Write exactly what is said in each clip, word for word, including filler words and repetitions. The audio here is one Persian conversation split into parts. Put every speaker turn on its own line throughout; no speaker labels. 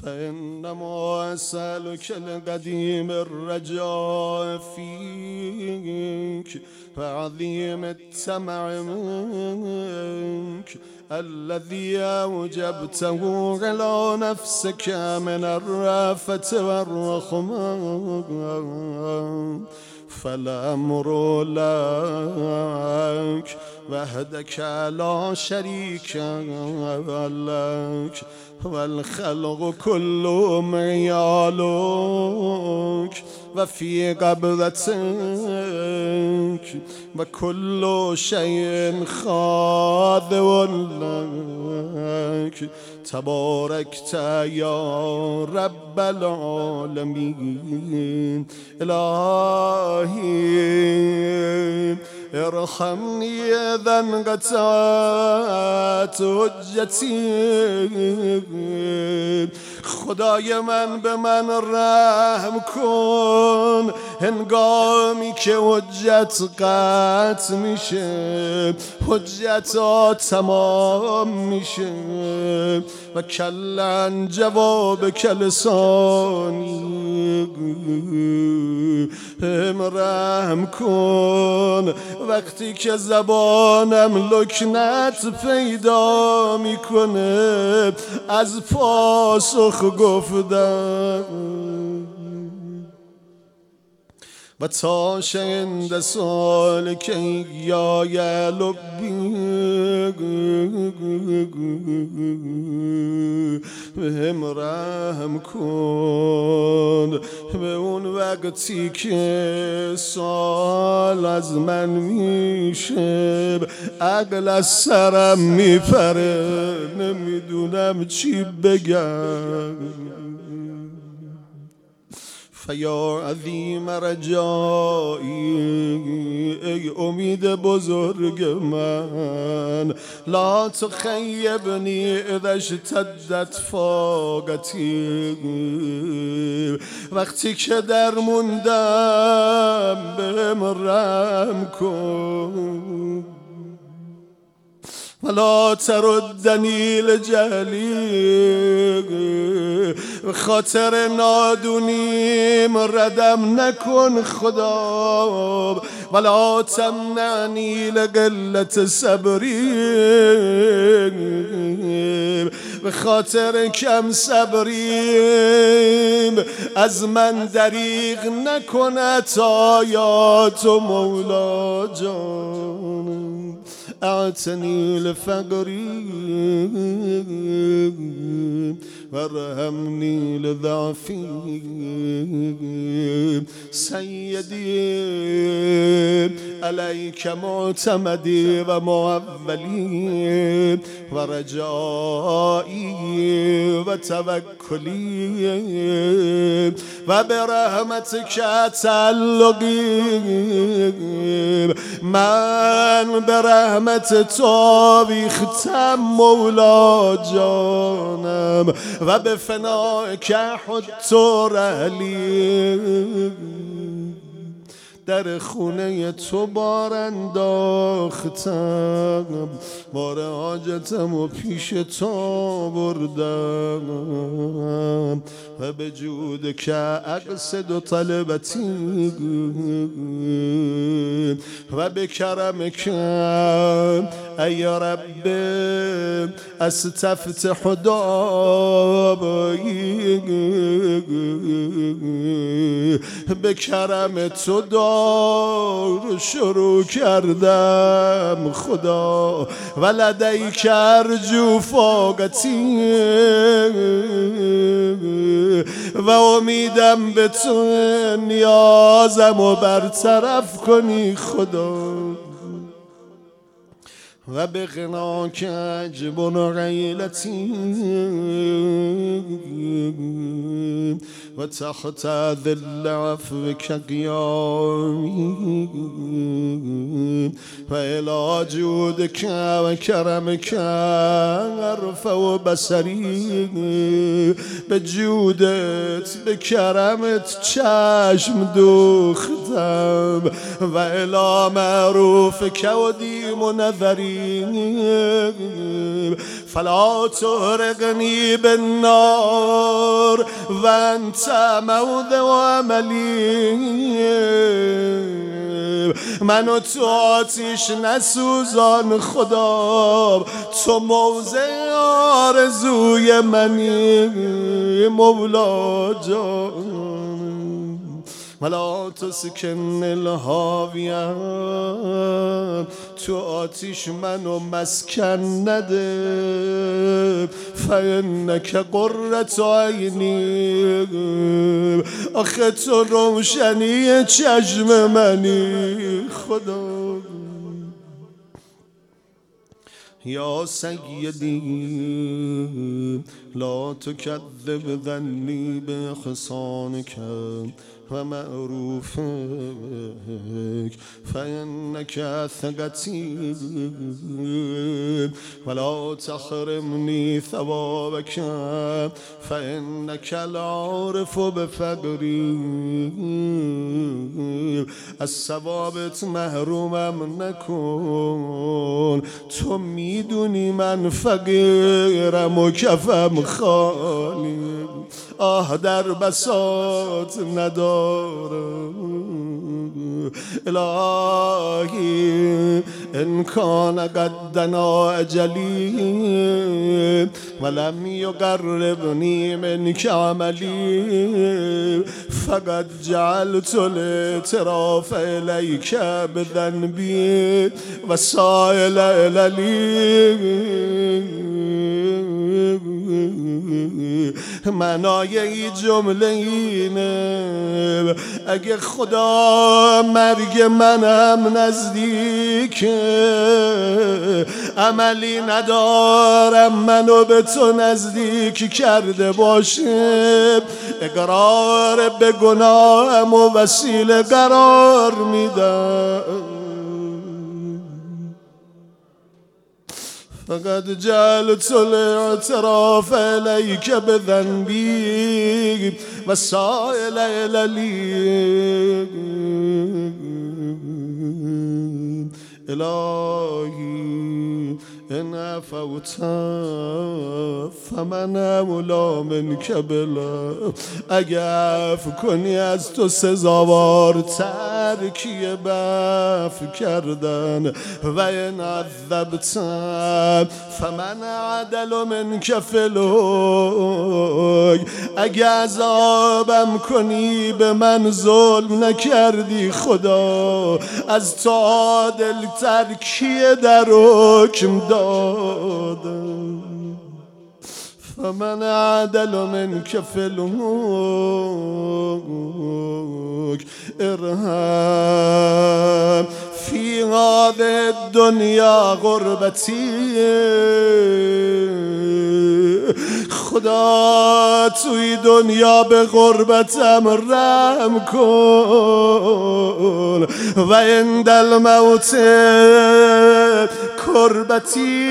فإنما أسألك القديم الرجاء فيك وعظيم الطمع منك الذي أوجبته على نفسك من الرأفة والرحمة فالأمر لك وحدك لا شريك لك والخلق كلهم عيالك وفي قبضتك وكل شيء خاضع لك تباركت يا رب العالمين. إلهي ارحمني إذا انقطعت حجتي، خدای من به من رحم کن هنگامی که حجت قطع میشه، حجت ها تمام میشه و کلن جواب کلسانی هم رحم کن وقتی که زبانم لکنت پیدا میکنه از پاسخ گفتم و تا شند سالک یا یا لبی بهم رحم کن به اون وقتی که سال از من میشه عقل از سرم میپره نمیدونم چی بگم. فیا عظیم رجایی ای امید بزرگ من لا تخیبنی اذا اشتدت فاقتی، وقتی که در موندم بهم رحم کن ولا تردنی لجهلی، خاطر نادونیم ردم نکن خدا ولا تمنعنی لقلت صبری، به خاطر کم صبریم از من دریغ نکند آیات و مولا جان. اعتنی لفقری وارحمنی لضعفی سیدی علیک معتمدی و معولی و رجایی و توکلی و برحمتک تعلقی، من برحمت تو بیختم مولا جانم و به فنایک حط رحلی، در خونه تو بار انداختم بار حاجتم و پیش تو بردم و به جود که اقصد و طلبتی و به کرم کم ای رب استفتح دعایی، به کرم تو دار شروع کردم خدا و لدیک ارجو فاقتی و امیدم به تو نیازم و برطرف کنی خدا و به غناک اجبن غیلتی و تحت ذل عفوک قیامی و الی جودک و کرمک ارفع بصری، به جودت به کرمت چشم دوختم و الی معروفک و دیم نظری فلا تحرقنی بالنار النار وانت موضع عملی. منو تو آتیش نسوزان خدا، تو موضع آرزوی منی مولا جان. ولا تسکن الهاویه، تو آتیش منو مسکن نده. فانک قرة عینی، آخه تو روشنی چشم منی خدا. یا سیدی لا تکذب ظنی باحسانک و معروفک فانک ثقتی ولا تحرمنی ثوابک فانک العارف بفقری. از ثوابت محرومم نکن، تو میدونی من فقیرم و کفم خالی. آه در بساط ندارم. الهی ان کان قدنا اجلی ولم یقربنی منک عملی فقد جعلت الاعتراف الیک بذنبی وسائل اللی. معنای این جمله اینه اگه خدا مرگ منم نزدیکه، عملی ندارم منو به تو نزدیک کرده باشه، اقرار به گناهم و وسیله قرار میدم. فقد جعلت الاعتراف الیک بذنبی و سائل اللی. الهی ان عفوت فمن اولی منک بلا. اگه عفو کنی از تو سزاوارتر کیه بعفو کردن. و ان عذبت فمن عدل منک فی الحکم. اگه عذابم کنی به من ظلم نکردی خدا، از تو عادل تر کیه در حکم دادم. فمن عدل منک فی الحکم ارحم فی هذه الدنیا غربتی. خدا توی دنیا به غربتم رحم کن. و عند الموت کربتی،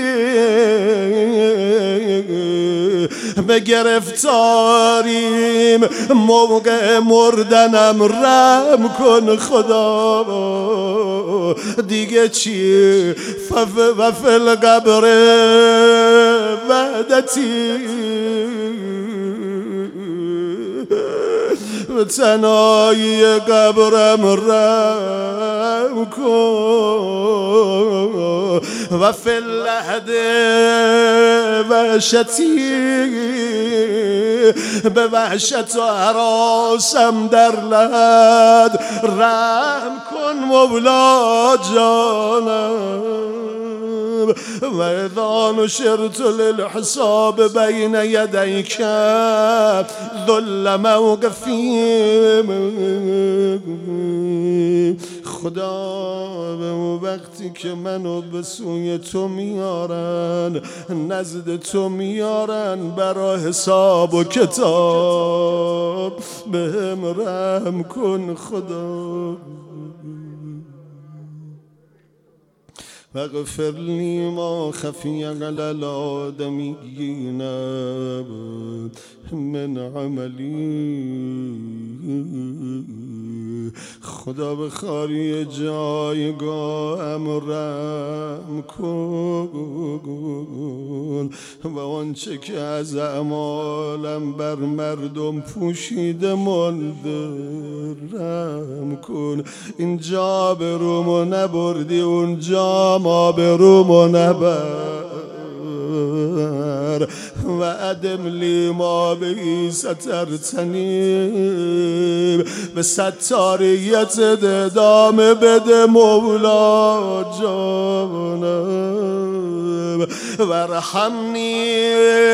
به گرفتاریم موقع مردنم رحم کن خدا. دیگه چی فف و فی القبر وحدتی، به تنهایی قبرم رحم کن. و فی اللحد وحشتی، به وحشت و هراسم در لحد رحم کن مولا جانم. و اذا نشرت للحساب بین یدیک ذل موقفی. خدا به وقتی که منو به سوی تو میارن، نزد تو میارن برای حساب و کتاب، بهم رحم کن خدا. واغفر لی ما خفی علی الآدمیین من عملی خدا به خاری جایگاهم رحم کن و آنچه که از اعمالم بر مردم پوشیده مانده رحم کن. اینجا به رومو نبردی اونجا ما به رومو نبر و ادم لی ما بهی سترتنی به ستاریت ادامه بده مولا جانم ورحمنی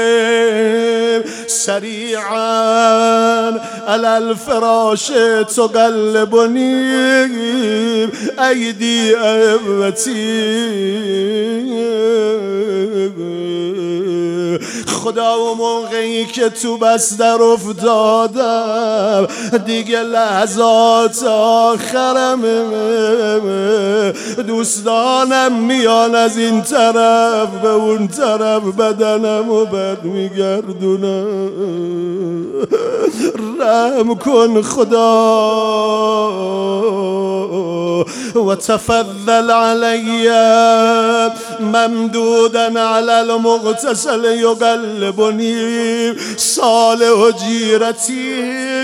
سریعا علی الفراش تقلبنی ایدی احبتی. خدا و موقعی که تو بستر افتادم دیگه لحظات آخرمه، دوستانم میان از این طرف به اون طرف بدنم و بد میگردونم. رحم کن خدا و تفضل علی ممدودا علی المغتسل یقلبنی صالح جیرتی.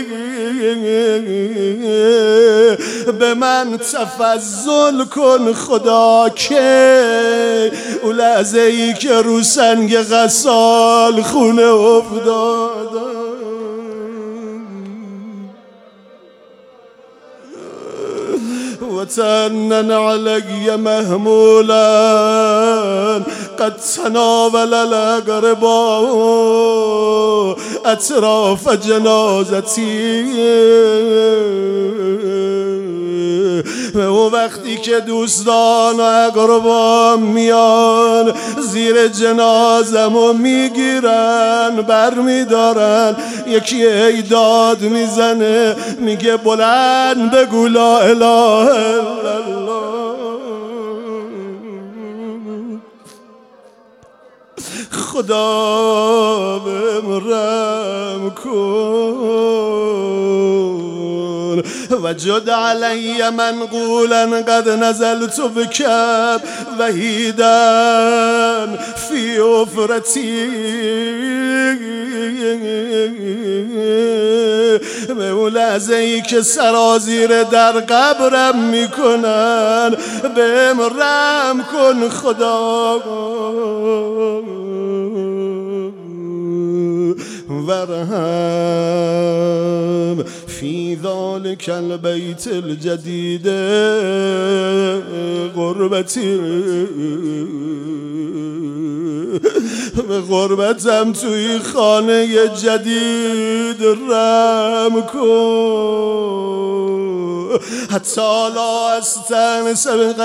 به من تفضل کن خدا که اون لحظه ای که رو سنگ غسال خونه افتادم و تنن علی محمولا قد تناول الاقرباء اطراف جنازتی. و وقتی که دوستان و اقربان میان زیر جنازم و میگیرن بر میدارن، یکی ای داد میزنه میگه بلند بگو لا اله الا الله. خدا بهم رحم کن و جد علی منقولا قد نزلت بکب وحیدا فی حفرتی. به اون لحظه ای که سرازیر در قبرم میکنن بهم رحم کن خدا ورحم فی ذلک البیت الجدید غربتی. به غربتم توی خانه جدید رحم کن حتی لا استانس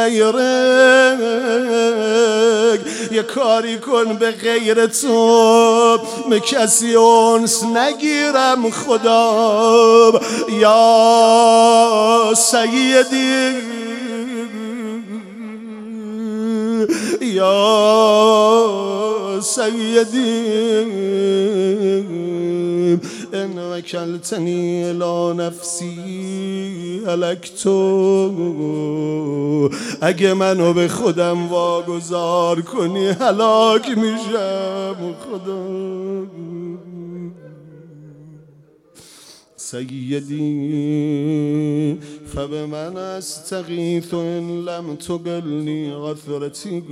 بغیرک. یه کاری کن به غیر تو به کسی انس نگیرم خدا یا سیدی یا سیدی ان وکلتنی الی نفسی هلکتو. اگه منو به خودم واگذار کنی هلاک میشم خدا. سیدی فبمن استغیث ان لم تقلنی غفرتی.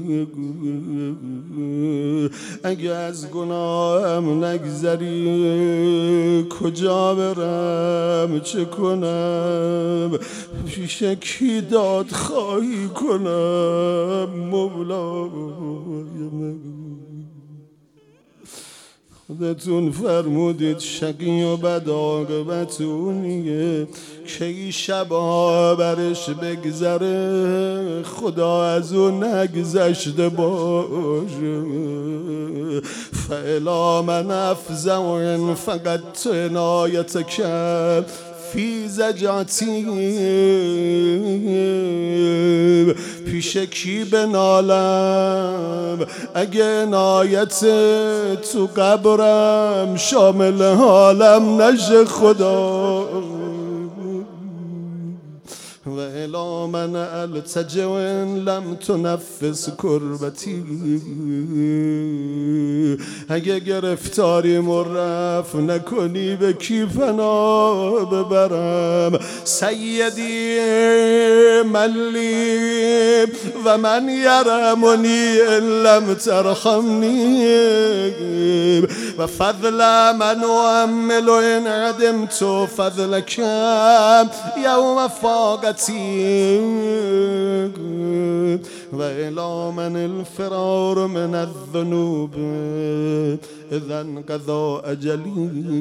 اگه از گناهم نگذری کجا برم چه کنم پیش کی داد خواهی کنم مولای من. خودتون فرمودید شقی و بد عاقبت اونیه که ای شبا برش بگذره خدا از اون نگذشته باشه. فالا من افزع ان فقط عنایت کرد فی زجاتی. پیش کی بنالم اگه عنایت تو قبرم شامل حالم نشه خدا. وإلى من ألتجئ إن لم تنفس کربتی. اگه گرفتاریم و رفع نکنی به کی پناه ببرم؟ سیدی ملی و من یرمنی ان لم ترحمنی و فضل من أؤمل إن عدمت فضلك يوم فاقتي وإلى من الفرار من الذنوب إذا انقضى أجلي.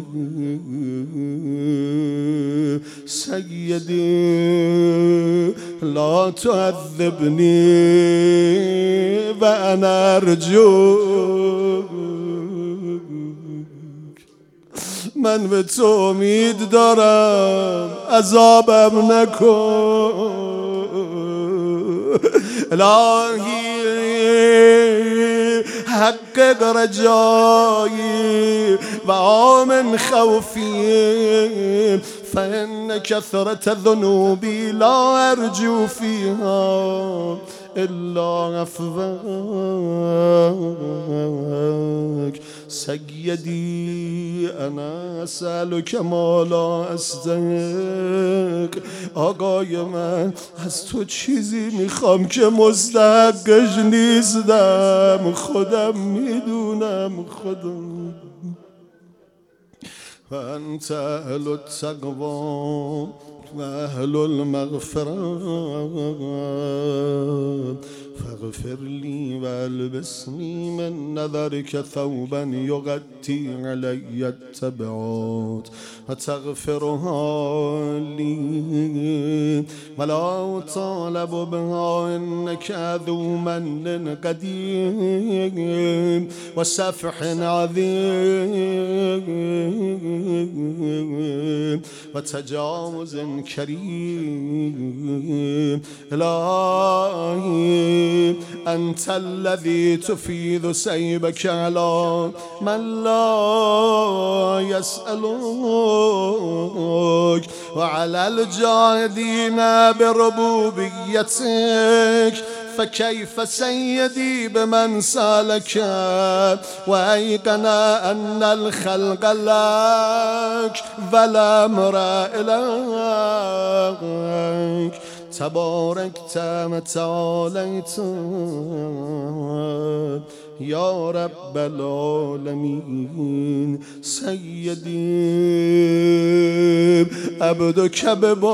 سيدي لا تعذبني وأنا أرجوك. من به تو امید دارم، عذابم نکن. الهی حقق رجایی و آمن خوفی فإن كثرة ذنوبي لا أرجو فيها إلا عفوك. سيدي أنا أسألك ما لا أستحق. آقای من از تو چیزی میخوام که مستحقش نیستم، خودم میدونم خودم. و انت اهل التقوى و اهل المغفرة فاغفر لي والبسني من نظرك ثوبا يغطي علي التبعات وتغفرها لي ولا طالب بها إنك ذو من قديم وسفح عظيم وتجاوز كريم. إلهي أنت الذي تفيض سيبك على من لا يسألك وعلى الجاهدين بربوبيتك. فكيف سيدي بمن سالك وأيقن أن الخلق لك ولا أمر إليك. تباركت وتعاليت يا رب العالمين. سيدي عبدك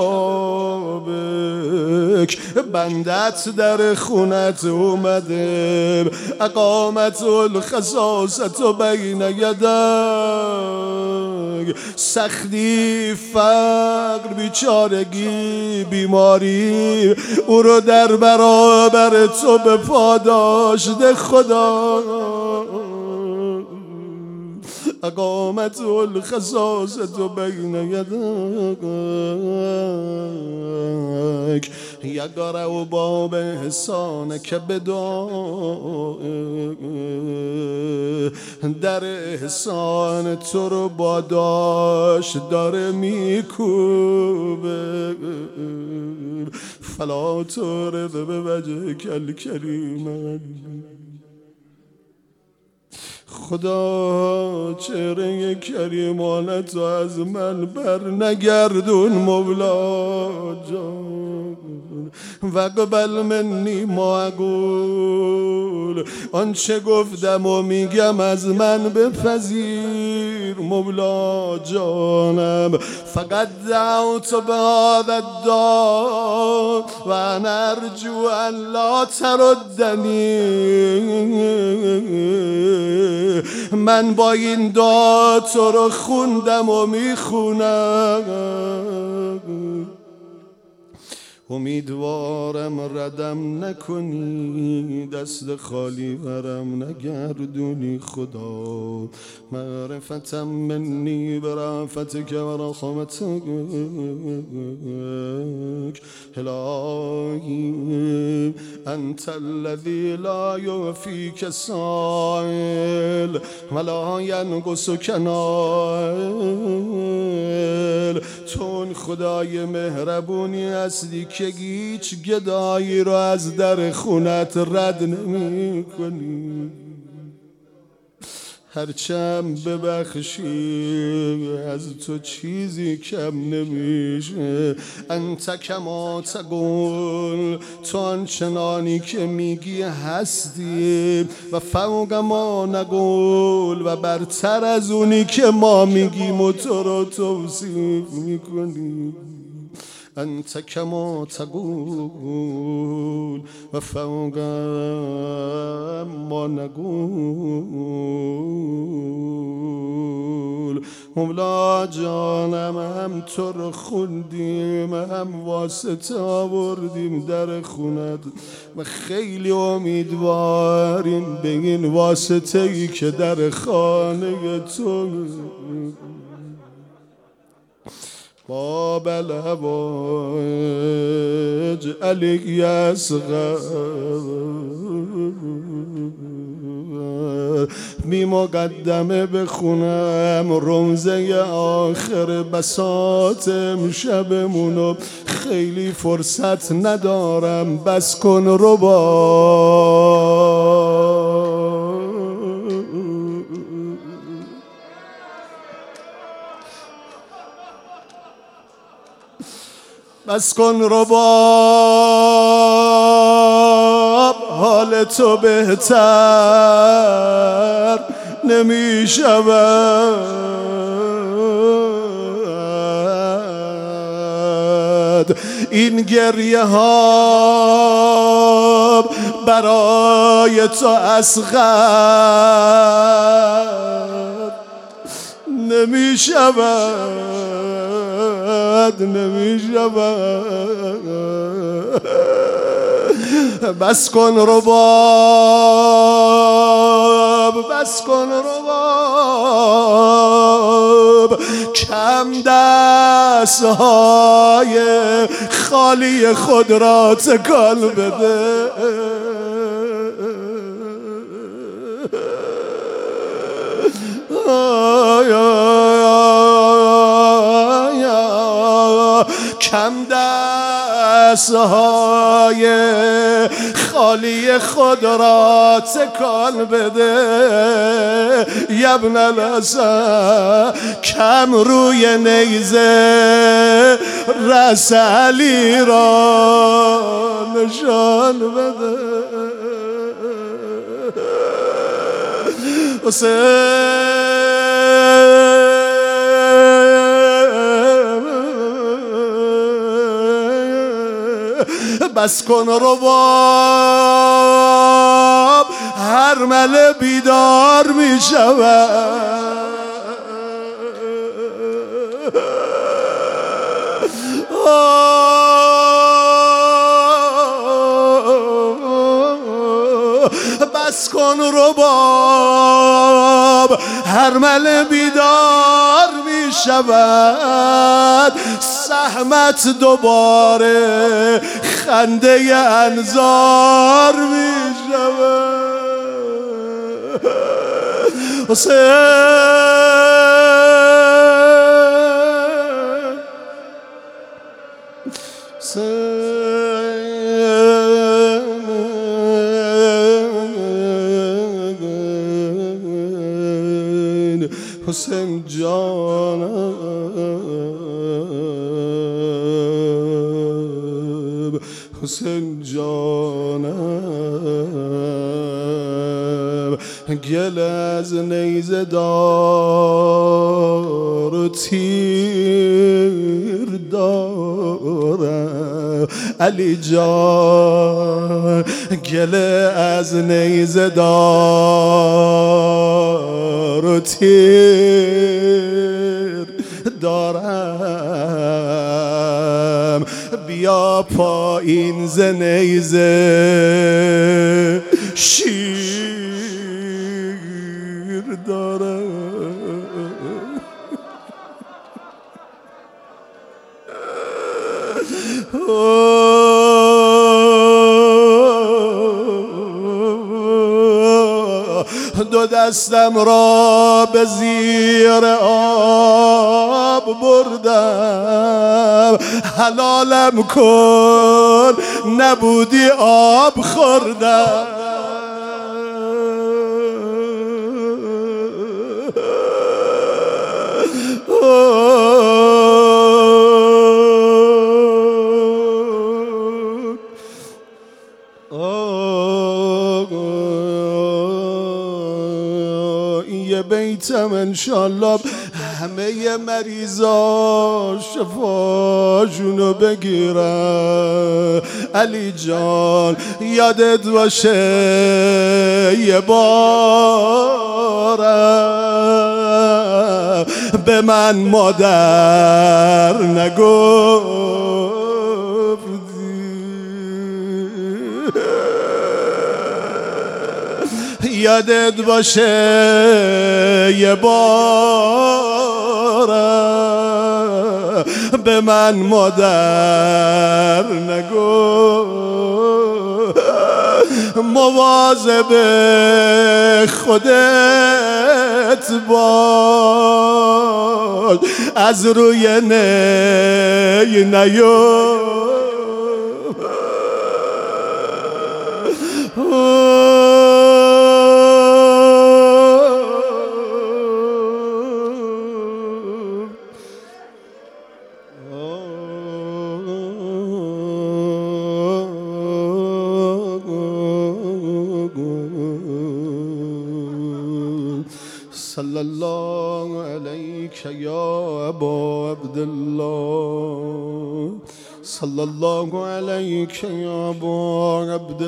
ببابك، بندت در خونت اومده، اقامت الخصاصة بین یدک. سختی، فقر، بیچارگی، بیماری او رو در برابر تو به پاداش ده خدا. اقامت الخصاصة بین یدک. یقرأ باب احسانک بدعای، در احسان تو رو با داشت داره میکوبه. فلا ترد بوجهک الکریم. خدا چهره کریمانت رو از من بر نگردون مولا جان. وقبل منی ما اقول، آنچه گفتم و میگم از من بپذیر مولا جانم. فقط دعوت بهذا الدعاء و انا ارجو ان لا تردنی. من با این دعا تو رو خوندم و میخونم. امیدوارم ردم نکنی، دست خالی برم نگردونی خدا. معرفتم منی برفتک و رحمتک. الهی انت الذی لا یوفیک سائل ولا ینقصک نائل. تو خدای مهربونی هستی که هیچ گدایی رو از در خونت رد نمی کنی. هرچم ببخشی از تو چیزی کم نمیشه. انت کما تقول، تو آنچنانی که میگی هستی، و فوق ما نقول، و برتر از اونی که ما میگیم و تو رو توصیف میکنی. انت کما تقول و فوق ما نقول. مولا جانم، هم تو رو خوندیم، هم واسطه آوردیم در خونت و خیلی امیدواریم به این واسطه ای که در خانه تو باب الهواج علی اصغر بی مقدمه بخونم رمزه آخر بساط امشبمونو. خیلی فرصت ندارم، بس کن ربا. بس کن رباب، حال تو بهتر نمی شود. این گریه ها برای تو اصغر نمی شود، نمی شود. بس کن رباب، بس کن رباب، کم دست های خالی خود را تکان بده. کم دستهای خالی خود را تکان بده. یبن الحسن، کم روی نیزه رأس علی را نشان بده. بس کن رباب، هر مله بیدار می شود. بس کن رباب، هر مله بیدار می شود. سهمت دوباره خنده انظار می شود. حسین حسین جانم، حسین جانم، گل از نیزه دار و تیر دارم. علی جان، گل از نیزه دار و تیر دارم. بیا پایین ز نیزه شیر دارم. دو دستم را به زیر آب آب بردم حلالم کن نبودی آب خوردم یه بیتم انشالله همه مریضا شفاشونو بگیرن. علی جان یادت باشه یه بارم به من مادر نگفتی یادت باشه یه بار به من مادر نگو مواظب خودت باش از روی نی نیو صلى الله عليك يا أبا عبد الله صلى الله عليك يا أبا عبد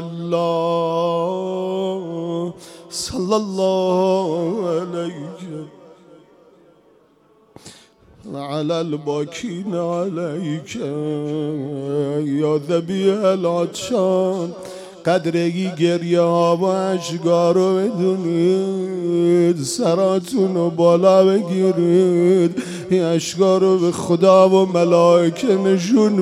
الله صلى الله عليك وعلى الباكين عليك يا ذبیح العطشان. قدرگی گریه ها و اشکار رو بدونید سراتون رو بالا بگیرید این اشکار رو به خدا و ملائکه نشون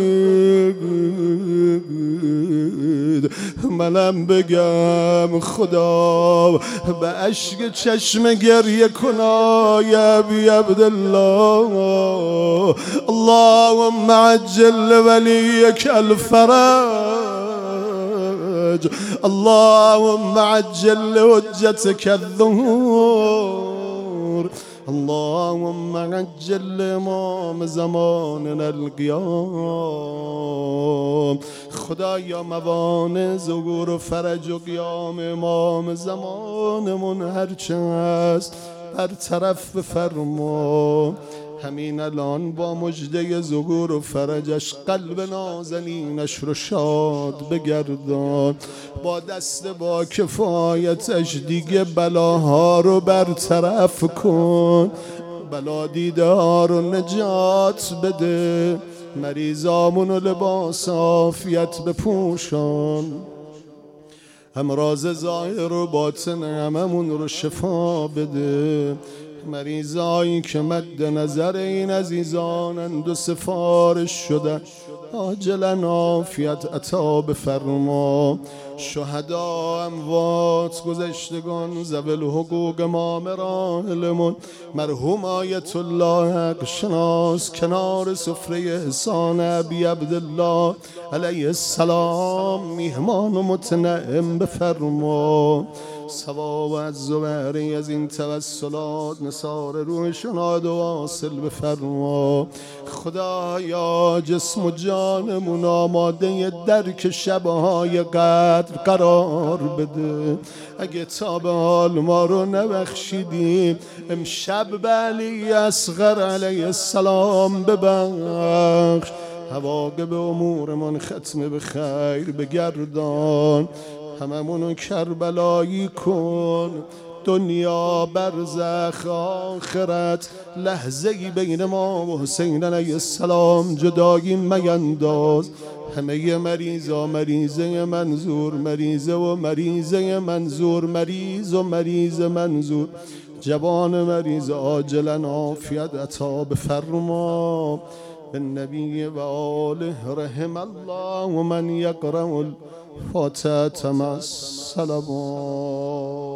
بدید. منم بگم خدا به اشک چشم گریه کنا یا ابی عبدالله اللهم عجل ولیک الفرج اللهم عجل حجتك الظهور اللهم عجل امام زماننا القيام. خدایا موانع ظهور و فرج و قیام امام زمانمون هرچه هست برطرف بفرما. همین الان با مژده ظهور و فرجش قلب نازنینش رو شاد بگردان. با دست با کفایتش دیگه بلاها رو برطرف کن. بلا دیده ها رو نجات بده. مریضامون و لباس عافیت بپوشان. امراض ظاهر و باطن هممون رو شفا بده. مریضایی که مد نظر این عزیزانند و سفارش شده عاجلا عافیت عطا بفرما. شهدا اموات گذشتگان ذوی الحقوق ما مراحلمون مرحوم آیت الله حق شناس کنار سفره احسان ابی عبدالله علیه السلام میهمان و متنعم بفرما. ثواب از زبری از این توسلات نثار روحشون و واصل بفرما. خدایا جسم و جانمون آماده درک شبهای قدر قرار بده. اگه تا به حال ما رو نبخشیدیم امشب به علی اصغر علیه السلام ببخش. حواقب امورمون ختم به خیر بگردان. هممونو کربلایی کن. دنیا برزخ آخرت لحظه‌ای بین ما و حسین علیه السلام جدایی مینداز. همه مریضا مریضه منظور مریضه و مریضه منظور مریض و مریض منظور جوان مریض عاجلا عافیت عطا بفرما. بالنبی و آله رحم الله و من یقرأ الفاتحة مع الصلوات.